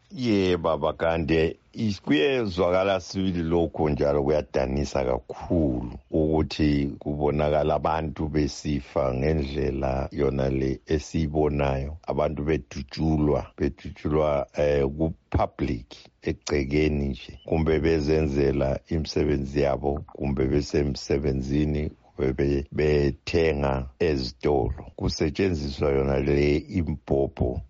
Baba Kande, kuyezwakala sibili lokho njalo kuyadanisa kakhulu ukuthi kubonakala abantu besifa ngendlela yona le esibonayo, abantu bedutshulwa ku-public egcekeni nje, kumbe bezenzela imisebenzi yabo, kumbe besemsebenzini, bethenga ezitolo, kusetshenziswa yona le impopho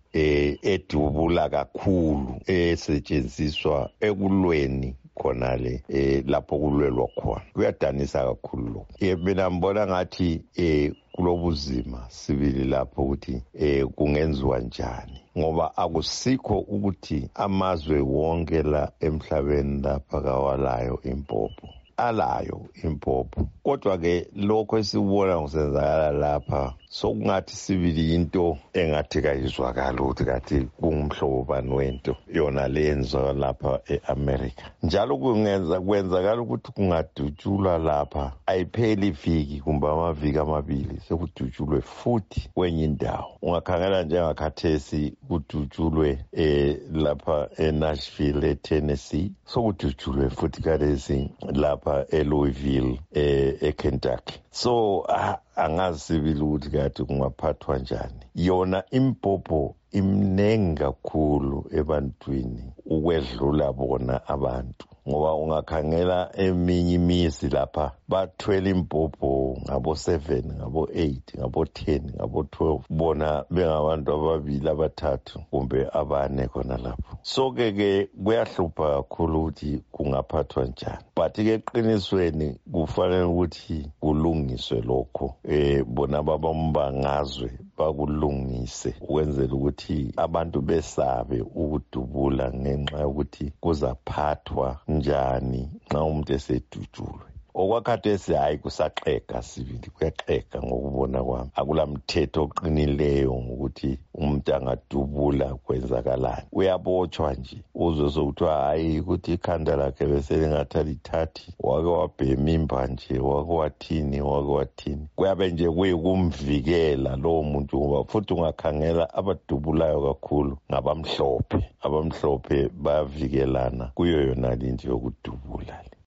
edubula kakhulu esetshenziswa ekulweni khonale lapho kulwelwa khona. Kuyadanisa kakhulu lokho. Mina ngibona ngathi kulobuzima sibili lapho ukuthi kungenziwa njani, ngoba akusikho ukuthi amazwe wonke la emhlabeni lapha kawalayo impopho. Alayo impopho, kodwa-ke lokho esibona kusenzakala lapha sokungathi sibili into engathi kayizwakala ukuthi kathi kungumhlobo bani wento yona leyenzwa lapha e-America. Njalo kwenzakala ukuthi kungadutshulwa lapha, ayipheli iviki kumbe amaviki amabili sekudutshulwe futhi kwenye indawo. Ungakhangela njengakhathesi kudutshulwe lapha eNashville eTennessee, sokudutshulwe futhi kalesi lapha eLouisville eKentucky. So angazi sibili ukuthi kathi kungaphathwa njani. Yona impopho imnengi kakhulu ebantwini ukwedlula bona abantu, ngoba ungakhangela eminye imizi lapha bathwele impopho ngabo-7, ngabo-8, ngabo-10, ngabo-12, bona bengabantu ababili, abathathu kumbe abane khona lapho. So-ke kuyahlupha kakhulu ukuthi kungaphathwa njani, but-ke eqinisweni kufanele ukuthi kulungiswe lokho, bona babambangazwe bakulungise ukwenzela ukuthi abantu besabe ukudubula ngenxa yokuthi kuzaphathwa njani nxa umuntu esedutshulwe. Okwakhathesi hayi kusaxega sibili, kuyaxega ngokubona kwami. Akula mthetho oqinileyo ngokuthi umuntu angadubula kwenzakalani. Uyabotshwa nje uzwe sokuthiwa hayi ukuthi ikhanda lakhe beselingathi alithathi, wake wabhema imba nje, wake wathini. Kuyabe nje kuyikumvikela lowo muntu, ngoba futhi ungakhangela abadubulayo kakhulu ngabamhlophe. Abamhlophe bayavikelana kuyo yona linto yokudubula.